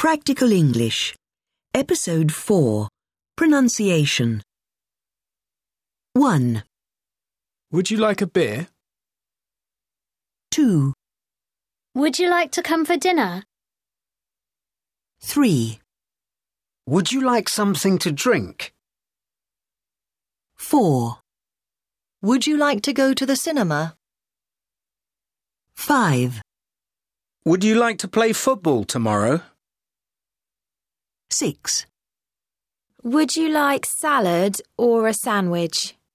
Practical English. Episode 4. Pronunciation. 1, Would you like a beer? 2, Would you like to come for dinner? 3, Would you like something to drink? 4, Would you like to go to the cinema? 5, Would you like to play football tomorrow? 6. Would you like salad or a sandwich?